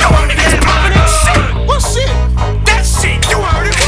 You heard it, it's poppin' that shit. What shit? That shit, you heard it.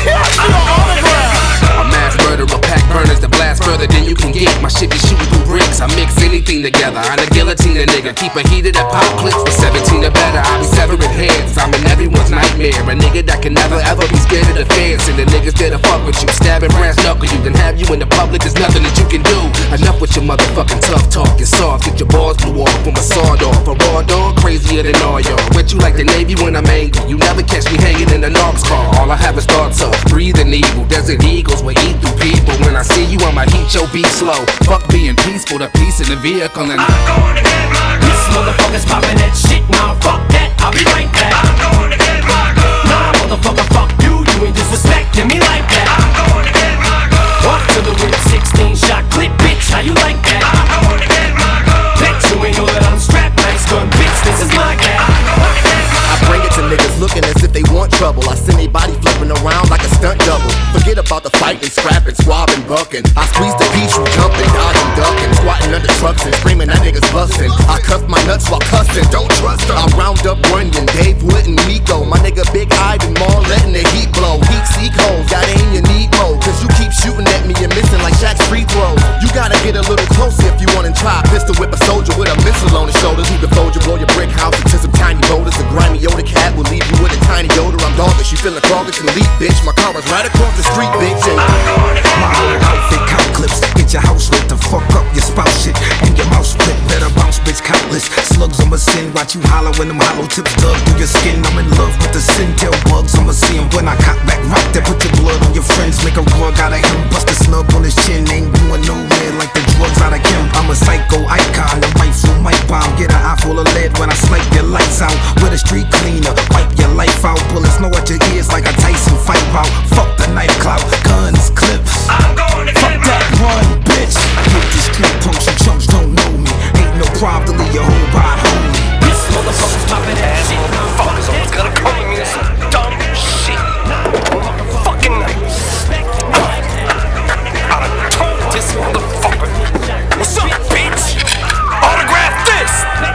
A mass murderer, pack burners to blast further than you can get. My shit be shooting through bricks. I mix anything together. I'm a guillotine a nigga. Keep a heated up pop clips for 17 or better. I be severing heads. I'm in everyone's nightmare. A nigga that can never ever be scared of the fans. And the niggas there to fuck with you, stabbing brass knuckle you, then have you in the public. There's nothing that you can do. Enough with your motherfucking tough talk. You're soft. Get your balls blew off from a sawed off. A raw dog crazier than all y'all. With you like the Navy when I'm angry. You never catch me hanging in the Knox car. All I have is thoughts of breathing evil. Desert eagles will eat through people. When I see you, I'ma heat your beat slow. Fuck being peaceful, the peace in the vehicle and I'm going to get my gun. These motherfuckers poppin' that shit. Nah, fuck that, I'll be right back. I'm going to get my gun. Nah, motherfucker, fuck you. You ain't disrespecting me like that. I'm going to get my gun. Off to the whip, 16 shot clip, bitch. How you like that? I'm going to get my gun. Bet you ain't know that I'm strapped. Nice gun, bitch. This is my cat. I bring it to niggas looking as if they want trouble. I send they body flipping around like a stunt double. Forget about the fighting, scrapping, swabbing, bucking. I squeeze the piece, you jumping, dodging, ducking, squatting under trucks and screaming that niggas busting. I cuff my nuts while cussing, don't trust them. I round up Runyon, Dave Wood and Nico. My nigga Big Ivan Maul letting the heat blow. Heat seek holes, gotta aim your need mode. Cause you keep shooting at me, you're missing like Shaq's free throws. You gotta get a little closer if you wanna try. Pistol whip a soldier with a missile on his shoulders. Who can fold you, blow your brick house into some tiny boulders. A grimy Yoda cat will leave you with a tiny odor. I'm doggish, you feeling froggish and leap, bitch. My car is right across the street, bitch. My whole outfit count clips. Get your house lit to fuck up your spouse shit. And your mouth split, better bounce, bitch, countless. Slugs I'ma sin, watch you holler when them hollow tips dug through your skin. I'm in love with the sin, tell bugs I'ma see 'em when I cock back, rock that, put your blood on your friends. Make a rug out of him, bust a snub on his chin. Ain't going nowhere like the drugs out of him. I'm a psycho icon, the rifle mic bomb. Get an eye full of lead when I snipe your lights out. With a street cleaner, wipe your life out. Bullets know what your ears like a Tyson fight bout. Fuck the knife clout, guns, clips. I'm going to fuck get that run, bitch. Hit these street punks, you chumps don't know me. Ain't no problem to leave your whole body homie. this motherfucker's poppin' that shit. Motherfuckers always gotta come to me with some dumb shit. Fucking night. I done told this motherfucker. What's up, bitch? Autograph this.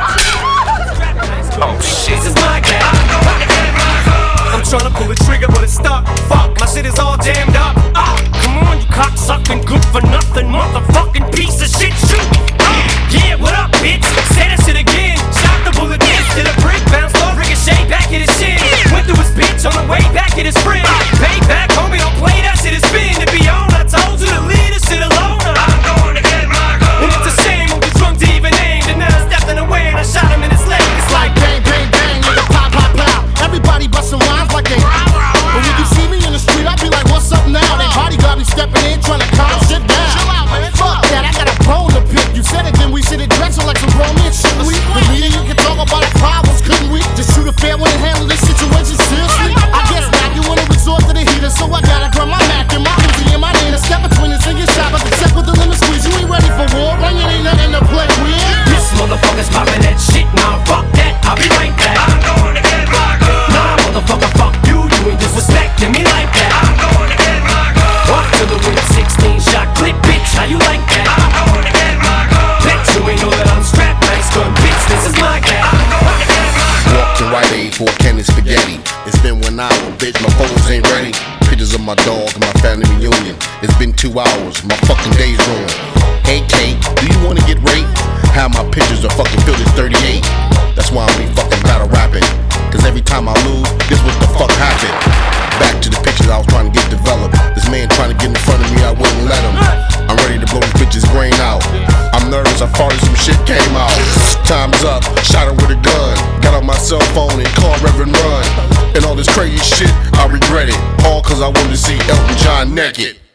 Oh shit. This is my cat. I'm tryna pull the trigger, but it's stuck. Fuck, my shit is all jammed up. Come on, you cocksucking, good for nothing, motherfucking piece of shit. Shoot me. Yeah, what up, bitch? Say that shit again. Shot the bullet, dance to the brick, bounced off, ricochet back at his shin. Went through his bitch on the way back at his friend. Payback, homie, don't play that shit. It's been to be on. I told you to leave this shit alone. I'm going to get my gun. And it's a shame I'm too drunk to even aim. And then I stepped in the way and I shot him in his leg. It's like bang, bang, bang, nigga, pop, pop, pop. Everybody bustin' rhymes like they. But when you see me in the street, I be like, what's up now? They bodyguard be stepping in, trying to calm shit down. Chill out, man. Fuck that, I got a bone to pick. You said it, then we should address it like some grown men, shouldn't we? The media, you can talk about our problems, couldn't we? Just shoot a fair one and handle this situation seriously. I guess not, you wanna resort to the heater, so I gotta grab my Mac and my Uzi and my name. Step between us and your shop, I can check with the limit squeeze. You ain't ready for war, Runyon ain't nothing to play with. this motherfucker's poppin' that shit. Nah, fuck that, I'll be right back. I'm going to get my gun. Nah, motherfucker, fuck you. You ain't disrespecting me like that. I'm going to get my gun. Off to the whip, 16 shot clip, bitch. How you like that? I'm going to get my gun. Bet you ain't know that I'm strapped. Nice gun, bitch. This is my cat. I'm going to get my gun. Walk to Rite Aid for a can of spaghetti. It's been 1 hour, bitch, my phones ain't ready. Pictures of my dog and my family reunion. It's been 2 hours, my fucking day's ruined. Hey Kate, do you wanna get raped? How my pictures are fucking filled as 38. That's why I'm be fucking battle rapping. Cause every time I lose, this what the fuck happened. Back to the pictures I was trying to get developed. This man trying to get in front of me, I wouldn't let him. I'm ready to blow this bitch's brain out. I'm nervous, I farted, some shit came out. Time's up, shot him with a gun. Got on my cell phone and called Reverend Run. And all this crazy shit, I regret it. All cause I wanted to see Elton John naked.